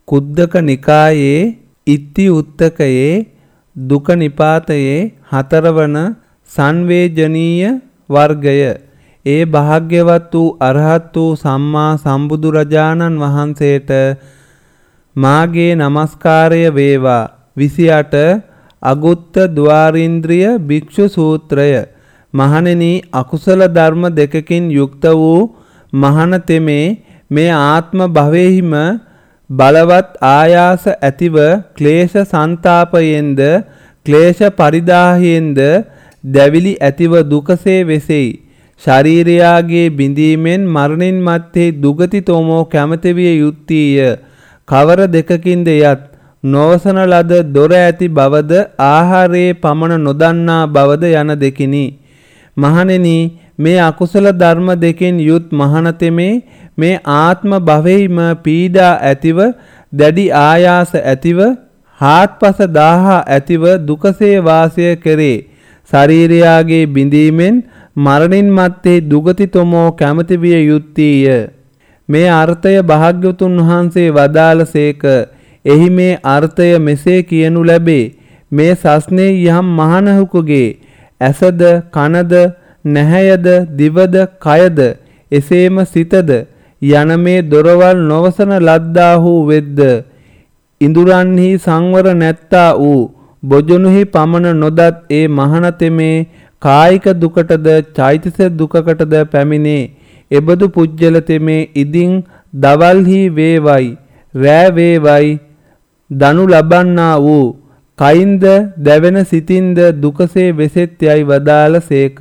කුද්දක නිකායේ ඉත්ති උත්තකයේ දුක නිපාතයේ 4 වන සංවේජනීය වර්ගය. ඒ භාග්‍යවත් වූ අරහත් වූ සම්මා සම්බුදුරජාණන් වහන්සේට මාගේ නමස්කාරය වේවා. 28 අගුත්ත ద్వාරීන්ද්‍රිය භික්ෂු සූත්‍රය. මහණෙනි, අකුසල ධර්ම දෙකකින් යුක්ත වූ මහණ තෙමේ මේ ආත්ම භවයේහිම බලවත් ආයාස ඇතිව ක්ලේශ සන්තාපයෙන්ද ක්ලේශ පරිදාහයෙන්ද දැවිලි ඇතිව දුකසේ වෙසෙයි. ශරීරයාගේ බිඳීමෙන් මරණින් මත්තේ දුගතිතෝමෝ කැමති විය යුත්තේය. කවර දෙකකින්ද යත් නොවසන ලද දොර ඇති බවද ආහාරයේ පමණ නොදන්නා බවද යන දෙකිනි. මහණෙනි, මේ අකුසල ධර්ම දෙකෙන් යුත් මහණතෙමේ මේ ආත්ම භවෙහිම පීඩා ඇතිව දැඩි ආයාස ඇතිව හාත්පස දාහ ඇතිව දුකසේ වාසය කරේ. ශරීරයාගේ බිඳීමෙන් මරණින් මත්තේ දුගතිතොමෝ කැමති විය යුත්තේය. මේ අර්ථය භාග්‍යවතුන් වහන්සේ වදාළසේක. එහි මේ අර්ථය මෙසේ කියනු ලැබේ. මේ සස්නේ යම් මහණෙකුගේ ඇසද කනද නැහැයද දිවද කයද එසේම සිතද යන මේ දොරවල් නොවසන ලද්දාහු වෙද්ද ඉඳුරන්හි සංවර නැත්තා වූ බොජුනුහි පමණ නොදත් ඒ මහණතෙමේ කායික දුකටද චෛතසික දුකකටද පැමිණේ. එබඳු පුජ්‍යල තෙමේ ඉදින් දවල්හි වේවයි රෑ වේවයි දනු ලබන්නා වූ කයින්ද දැවෙන සිතින්ද දුකසේ වෙසෙත් යයි වදාළසේක.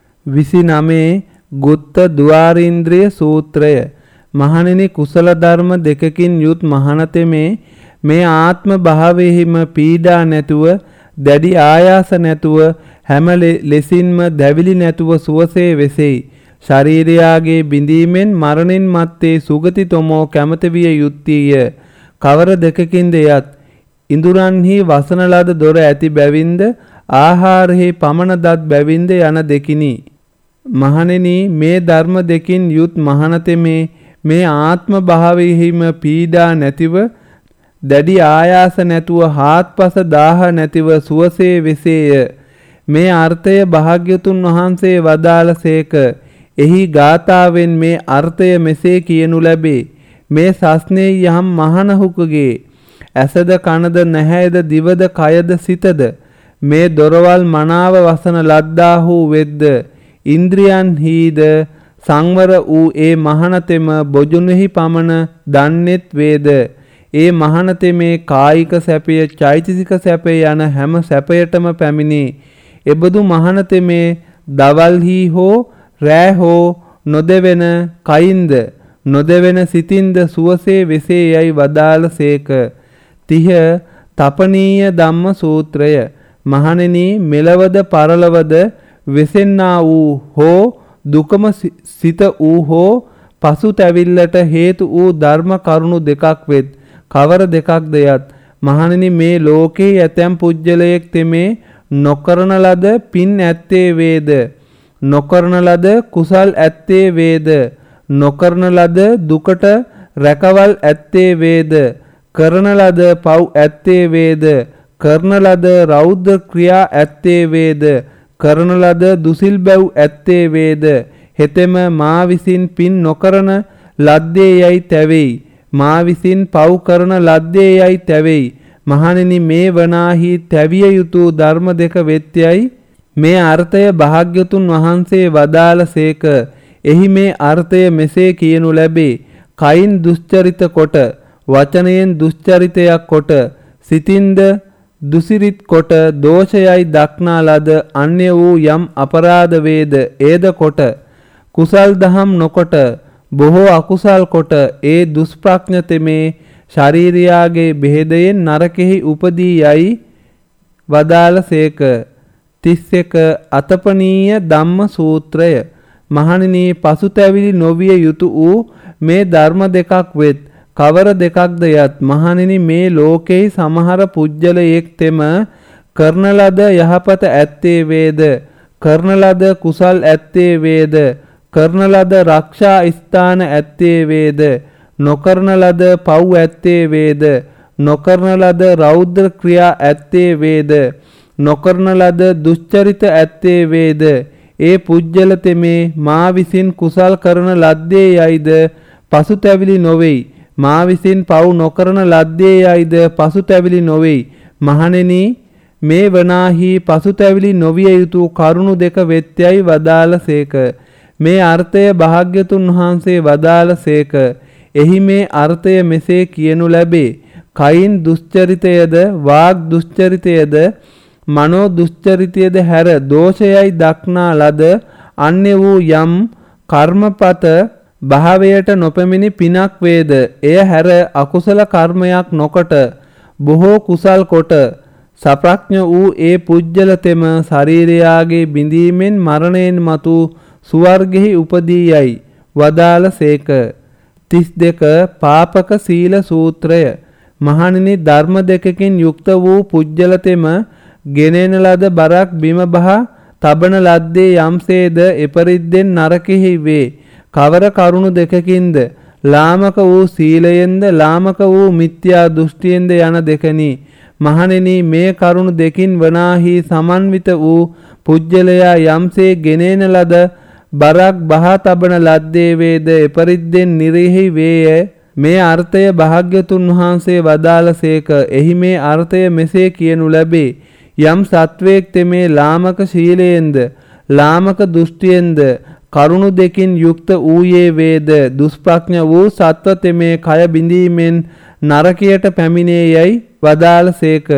29 ගුත්ත ద్వාරීන්ද්‍රිය සූත්‍රය. මහණෙනි, කුසල ධර්ම දෙකකින් යුත් මහණතෙමේ මේ ආත්ම භාවයෙහිම පීඩා නැතුව දැඩි ආයාස නැතුව හැම ලෙසින්ම දැවිලි නැතුව සුවසේ වෙසෙයි. ශරීරයාගේ බිඳීමෙන් මරණින් මත්තේ සුගතිතොමෝ කැමති විය යුත්තේය. කවර දෙකකින්ද යත් ඉඳුරන්හි වසන ලද දොර ඇති බැවින්ද ආහාරෙහි පමණ දත් බැවින්ද යන දෙකිනි. මහණෙනි, මේ ධර්ම දෙකින් යුත් මහණතෙමේ මේ ආත්ම භාවයෙහිම පීඩා නැතිව දැඩි ආයාස නැතුව හාත්පස දාහ නැතිව සුවසේ වෙසේය. මේ අර්ථය භාග්‍යතුන් වහන්සේ වදාළසේක. එහි ගාථාවෙන් මේ අර්ථය මෙසේ කියනු ලැබේ. මේ සස්නේ යම් මහණෙකුගේ ඇසද කනද නැහැයද දිවද කයද සිතද මේ දොරවල් මනාව වසන ලද්දාහු වෙද්ද ඉන්ද්‍රියන්හිද සංවර වූ ඒ මහණතෙම බොජුනෙහි පමණ දන්නෙත් වේද. ඒ මහණතෙමේ කායික සැපය චෛතසික සැපය යන හැම සැපයටම පැමිණේ. එබඳු මහණතෙමේ දවල්හි හෝ රෑ හෝ නොදෙවෙන කයින්ද නොදෙවෙන සිතින්ද සුවසේ වෙසේ යයි වදාළසේක. 30 තපනීය ධම්ම සූත්‍රය. මහණෙනි, මෙලවද පරලවද වෙසෙන්නා වූ හෝ දුකම සිත වූ හෝ පසුතැවිල්ලට හේතු වූ ධර්ම කරුණු දෙකක් වෙත්. කවර දෙකක්ද යත් මහණෙනි, මේ ලෝකේ ඇතැම් පුජ්‍යලයක් තෙමේ නොකරන ලද පින් ඇත්තේ වේද, නොකරන ලද කුසල් ඇත්තේ වේද, නොකරන ලද දුකට රැකවල් ඇත්තේ වේද, කරන ලද පව් ඇත්තේ වේද, කරන ලද රෞද්‍ර ක්‍රියා ඇත්තේ වේද, කරන ලද දුසිල් බැව් ඇත්තේ වේද. හෙතෙම මා විසින් පින් නොකරන ලද්දේ යයි තැවෙයි, මා විසින් පව් කරන ලද්දේ යයි තැවෙයි. මහණෙනි, මේ වනාහි තැවිය යුතු ධර්ම දෙක වෙත්‍යයි මේ අර්ථය භාග්‍යතුන් වහන්සේ වදාළසේක. එහි මේ අර්ථය මෙසේ කියනු ලැබේ. කයින් දුස්චරිත කොට, වචනයෙන් දුස්චරිතයක් කොට, සිතින්ද දුසිරිත් කොට දෝෂයයි දක්නා ලද අන්‍ය වූ යම් අපරාධ වේද ඒද කොට, කුසල් දහම් නොකොට බොහෝ අකුසල් කොට ඒ දුෂ්ප්‍රඥතමේ ශරීරයාගේ බෙහෙදයෙන් නරකෙහි උපදී යයි වදාළසේක. 31 අතපනීය ධම්ම සූත්‍රය. මහණෙනි, පසුතැවිලි නොවිය යුතු වූ මේ ධර්ම දෙකක් වෙත්. කවර දෙකක්ද යත් මහණෙනි, මේ ලෝකෙහි සමහර පුජ්‍යලයෙක් තෙම කරන ලද යහපත ඇත්තේ වේද, කරන ලද කුසල් ඇත්තේ වේද, කරන ලද රක්ෂා ස්ථාන ඇත්තේ වේද, නොකරන ලද පව් ඇත්තේ වේද, නොකරන ලද රෞද්‍ර ක්‍රියා ඇත්තේ වේද, නොකරන ලද දුෂ්චරිත ඇත්තේ වේද, ඒ පුජ්‍යල තෙමේ මා විසින් කුසල් කරන ලද්දේ යයිද පසුතැවිලි නොවේයි. මා විසින් පව් නොකරන ලද්දේ යයිද පසුතැවිලි නොවේයි. මහණෙනි, මේ වනාහි පසුතැවිලි නොවිය යුතු කරුණු දෙක වෙත්‍යයි වදාළසේක. මේ අර්ථය භාග්‍යතුන් වහන්සේ වදාළසේක. එහි මේ අර්ථය මෙසේ කියනු ලැබේ. කයින් දුෂ්චරිතයද, වාග් දුෂ්චරිතයද, මනෝ දුෂ්චරිතයද හැර දෝෂයයි දක්නා ලද අන්‍ය වූ යම් කර්මපත භාවයට නොපැමිණි පිනක් වේද. එය හැර අකුසල කර්මයක් නොකොට බොහෝ කුසල් කොට සප්‍රඥ වූ ඒ පුජ්‍යල තෙම ශරීරයාගේ බිඳීමෙන් මරණයෙන් මතු සුවර්ගෙහි උපදී යයි වදාළසේක. 32 පාපක සීල සූත්‍රය. මහණෙනි, ධර්ම දෙකකින් යුක්ත වූ පුජ්‍යල තෙම ගෙනෙන ලද බරක් බිම බහ තබන ලද්දේ යම්සේද එපරිද්දෙන් නරකෙහි වේ. කවර කරුණු දෙකකින්ද? ලාමක වූ සීලයෙන්ද, ලාමක වූ මිත්‍යා දෘෂ්ටියෙන්ද යන දෙකනි. මහණෙනි, මේ කරුණු දෙකින් වනාහි සමන්විත වූ පුජ්‍යලයා යම්සේ ගෙනෙන ලද බරක් බහ තබන ලද්දේ වේද එපරිද්දෙන් නිරෙහි වේය. මේ අර්ථය භාග්‍යතුන් වහන්සේ වදාළසේක. එහි මේ අර්ථය මෙසේ කියනු ලැබේ. යම් සත්වයෙක් තෙමේ ලාමක ශීලයෙන්ද, ලාමක දෘෂ්ටියෙන්ද කරුණු දෙකින් යුක්ත වූයේ වේද, දුෂ්ප්‍රඥ වූ සත්ව තෙමේ කය බිඳීමෙන් නරකයට පැමිණේ යයි වදාළසේක.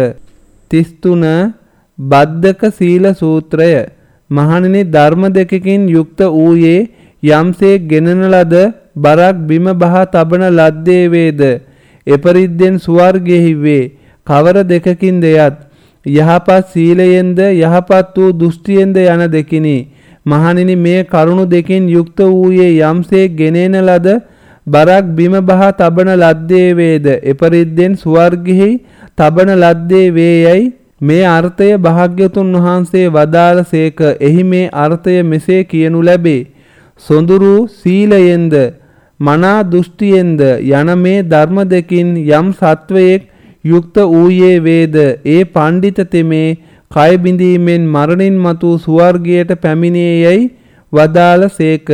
33 බද්ධක සීල සූත්‍රය. මහණෙනි, ධර්ම දෙකකින් යුක්ත වූයේ යම්සේ ගෙනන ලද බරක් බිම බහ තබන ලද්දේ වේද එපරිද්දෙන් සුවර්ගෙහි වේ. කවර දෙකකින්ද යත්? යහපත් සීලයෙන්ද, යහපත් වූ දෘෂ්ටියෙන්ද යන දෙකිනි. මහණෙනි, මේ කරුණු දෙකින් යුක්ත වූයේ යම්සේ ගෙනෙන ලද බරක් බිම බහ තබන ලද්දේ වේද එපරිද්දෙන් සුවර්ගෙහි තබන ලද්දේ වේයයි මේ අර්ථය භාග්‍යතුන් වහන්සේ වදාළසේක. එහි මේ අර්ථය මෙසේ කියනු ලැබේ. සොඳුරු සීලයෙන්ද, මනා දෘෂ්ටියෙන්ද යන මේ ධර්ම දෙකින් යම් සත්වයෙක් යුක්ත වූයේ වේද ඒ පණ්ඩිත තෙමේ කය බිඳීමෙන් මරණින් මතු සුවර්ගයට පැමිණේ යයි වදාළසේක.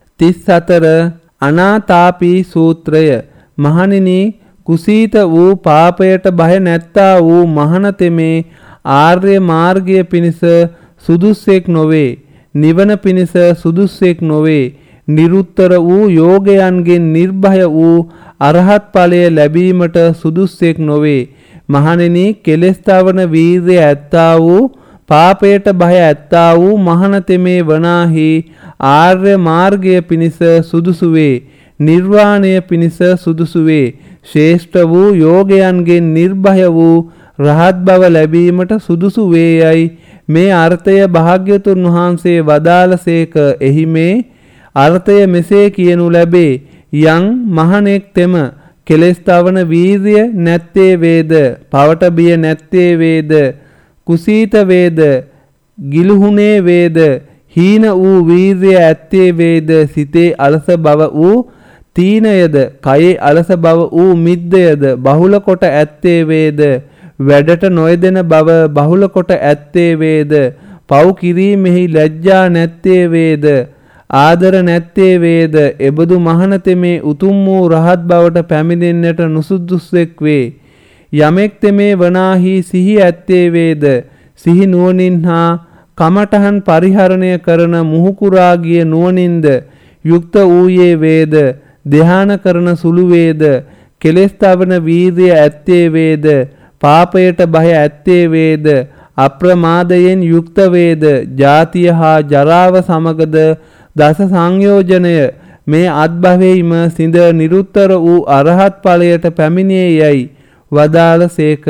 34 අනාතාපී සූත්‍රය. මහණෙනි, කුසීත වූ පාපයට බය නැත්තා වූ මහණ තෙමේ ආර්ය මාර්ගය පිණිස සුදුස්සෙක් නොවේ. නිවන පිණිස සුදුස්සෙක් නොවේ. නිරුත්තර වූ යෝගයන්ගෙන් නිර්භය වූ අරහත් ඵලය ලැබීමට සුදුස්සෙක් නොවේ. මහණෙනි, කෙලෙස් තවන වීර්යය ඇත්තා වූ, පාපයට බය ඇත්තා වූ මහණ තෙමේ වනාහි ආර්ය මාර්ගය පිණිස සුදුසු වේ. නිර්වාණය පිණිස සුදුසු වේ. ශ්‍රේෂ්ඨ වූ යෝගයන්ගෙන් නිර්භය වූ රහත් බව ලැබීමට සුදුසු වේයයි මේ අර්ථය භාග්‍යතුන් වහන්සේ වදාළසේක. එහි මේ අර්ථය මෙසේ කියනු ලැබේ. යං මහණෙක් තෙම කෙලෙස් තවන වීර්ය නැත්තේ වේද, පවට බිය නැත්තේ වේද, කුසීත වේද, ගිලුහුනේ වේද, හීන වූ වීර්ය ඇත්තේ වේද, සිතේ අලස බව වූ තීනයද, කයේ අලස බව වූ මිද්දයද බහුල කොට ඇත්තේ වේද, වැඩට නොයදෙන බව බහුල කොට ඇත්තේ වේද, පව් කිරීමෙහි ලැජ්ජා නැත්තේ වේද, ආදර නැත්තේ වේද, එබඳු මහණ තෙමේ උතුම් වූ රහත් බවට පැමිණෙන්නට නුසුදුස්සෙක් වේ. යමෙක් තෙමේ වනාහි සිහි ඇත්තේ වේද, සිහි නුවණින් හා කමඨහන් පරිහරණය කරන මුහුකුරා ගිය නුවණින්ද යුක්ත වූයේ වේද, ධ්‍යාන කරන සුළු වේද, කෙලෙස් තවන වීර්ය ඇත්තේ වේද, පාපයට බය ඇත්තේ වේද, අප්‍රමාදයෙන් යුක්ත වේද, ජාතිය හා ජරාව සමගද දස සංයෝජනය මේ අත්භවයේම සිඳ නිරුත්තර වූ අරහත් ඵලයට පැමිණේ යයි වදාළසේක.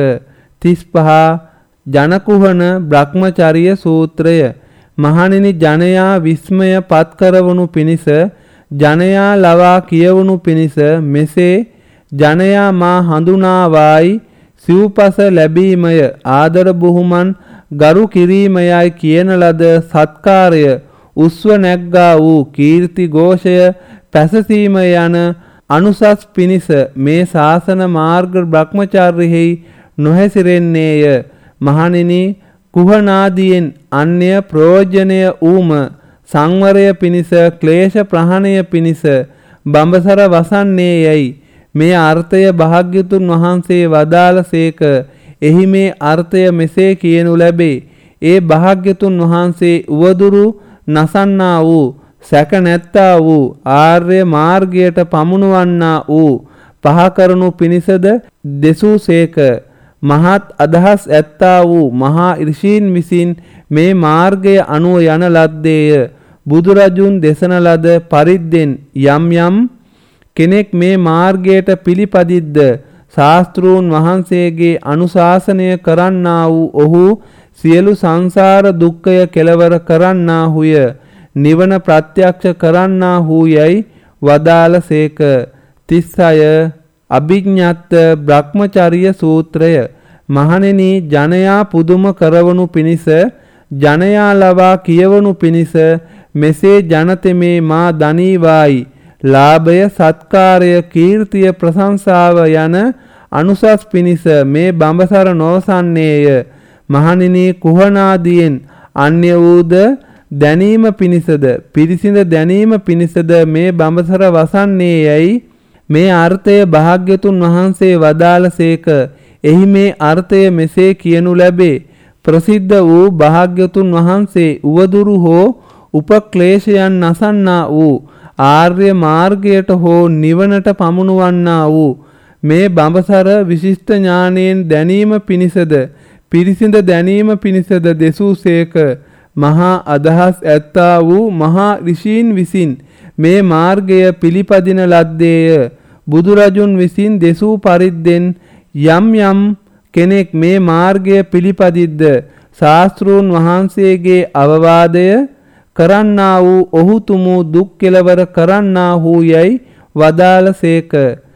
35 ජනකුහන බ්‍රහ්මචර්ය සූත්‍රය. මහණෙනි, ජනයා විස්මය පත් කරවනු පිණිස, ජනයා ලවා කියවනු පිණිස මෙසේ ජනයා මා හඳුනාවායි සිව්පස ලැබීමය, ආදර බුහුමන් ගරු කිරීමයයි කියන ලද සත්කාරය, උස්ව නැග්ගා වූ කීර්ති ഘോഷය පැසසීම යන අනුසස් පිනිස මේ ශාසන මාර්ග බ්‍රහ්මචාර්යෙහි නොහැසිරෙන්නේය. මහණෙනි, කුහනාදියෙන් අන්‍ය ප්‍රයෝජනය ඌම සංවරය පිනිස ක්ලේශ ප්‍රහාණය පිනිස බඹසර වසන්නේ යයි මේ අර්ථය භාග්‍යතුන් වහන්සේ වදාළසේක. එහි මේ අර්ථය මෙසේ කියනු ලැබේ. ඒ භාග්‍යතුන් වහන්සේ උවදුරු නසන්නා වූ සැක නැත්තා වූ ආර්ය මාර්ගයට පමුණුවන්නා වූ පහකරනු පිණිසද දෙසූසේක. මහත් අදහස් ඇත්තා වූ මහා ඍෂීන් විසින් මේ මාර්ගය අනුව යන ලද්දේය. බුදුරජුන් දෙසන ලද පරිද්දෙන් යම් යම් කෙනෙක් මේ මාර්ගයට පිළිපදිද්ද ශාස්ත්‍රූන් වහන්සේගේ අනුශාසනය කරන්නා වූ ඔහු සියලු සංසාර දුක්ඛය කෙලවර කරන්නාහුය. නිවන ප්‍රත්‍යක්ෂ කරන්නාහු යයි වදාළසේක. 36 අභිඥාත් බ්‍රහ්මචර්ය සූත්‍රය. මහණෙනි, ජනයා පුදුම කරවනු පිණිස ජනයා ලවා කියවනු පිණිස මෙසේ ජනතෙමේ මා දනීවායි ලාභය සත්කාරය කීර්තිය ප්‍රශංසාව යන අනුසස් පිණිස මේ බඹසර නොවසන්නේය. මහණෙනි, කුහනාදියෙන් අන්‍ය වූද දැනීම පිණිසද පිරිසිඳ දැනීම පිණිසද මේ බඹසර වසන්නේ යයි මේ අර්ථය භාග්‍යතුන් වහන්සේ වදාළසේක. එහි මේ අර්ථය මෙසේ කියනු ලැබේ. ප්‍රසිද්ධ වූ භාග්‍යතුන් වහන්සේ උවදුරු හෝ උපක්ලේශයන් නසන්නා වූ ආර්ය මාර්ගයට හෝ නිවනට පමුණුවන්නා වූ මේ බඹසර විශිෂ්ට ඥානයෙන් දැනීම පිණිසද පිරිසිඳ දැනීම පිණිසද දෙසූසේක. මහා අදහස් ඇත්තා වූ මහා ඍෂීන් විසින් මේ මාර්ගය පිළිපදින ලද්දේය. බුදුරජුන් විසින් දෙසූ පරිද්දෙන් යම් යම් කෙනෙක් මේ මාර්ගය පිළිපදිද්ද ශාස්ත්‍රූන් වහන්සේගේ අවවාදය කරන්නා වූ ඔහු තුමු දුක් කෙලවර කරන්නා වූ යයි වදාළසේක.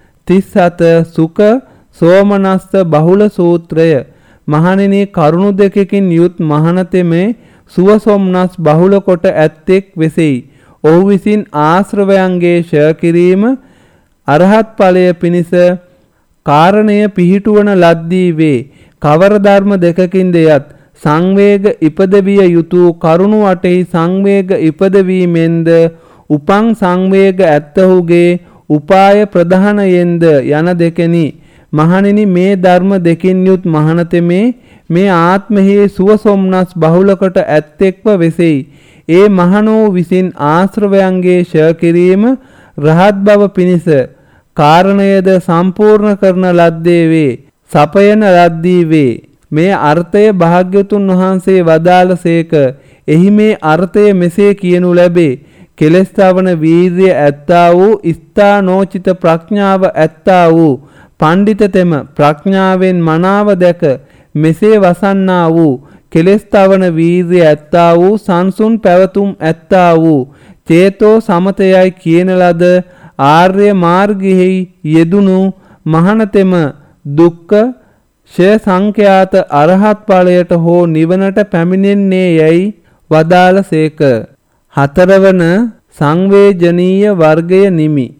37 සුඛ සෝමනස්ස බහුල සූත්‍රය. මහණෙනි, කරුණු දෙකකින් යුත් මහණතෙමේ සුව සොම්නස් බහුල කොට ඇත්තෙක් වෙසෙයි. ඔහු විසින් ආශ්‍රවයන්ගේ ෂය කිරීම අරහත් ඵලය පිණිස කාරණය පිහිටුවන ලද්දී වේ. කවර ධර්ම දෙකකින්ද යත් සංවේග ඉපදවිය යුතු කරුණු අටෙහි සංවේග ඉපදවීමෙන්ද උපං සංවේග ඇත්තහුගේ උපාය ප්‍රධානයෙන්ද යන දෙකෙනි. මහණෙනි, මේ ධර්ම දෙකින් යුත් මහණතෙමේ මේ ආත්මෙහි සුව සොම්නස් බහුලකට ඇත්තෙක්ව වෙසෙයි. ඒ මහණෝ විසින් ආශ්‍රවයන්ගේ ෂය කිරීම රහත් බව පිණිස කාරණයද සම්පූර්ණ කරන ලද්දේ වේ. සපයන ලද්දී වේ. මේ අර්ථය භාග්‍යතුන් වහන්සේ වදාළසේක. එහි මේ අර්ථය මෙසේ කියනු ලැබේ. කෙලෙස් තවන වීර්ය ඇත්තා වූ ස්ථානෝචිත ප්‍රඥාව ඇත්තා වූ පණ්ඩිතතෙම ප්‍රඥාවෙන් මනාව දැක මෙසේ වසන්නා වූ කෙලෙස් තවන වීර්ය ඇත්තා වූ සංසුන් පැවතුම් ඇත්තා වූ චේතෝ සමතයයි කියන ලද ආර්ය මාර්ගයෙහි යෙදුණු මහණතෙම දුක්ඛ ෂය සංඛ්‍යාත අරහත් ඵලයට හෝ නිවනට පැමිණෙන්නේ යයි වදාළසේක. 4 වන සංවේජනීය වර්ගය නිමි.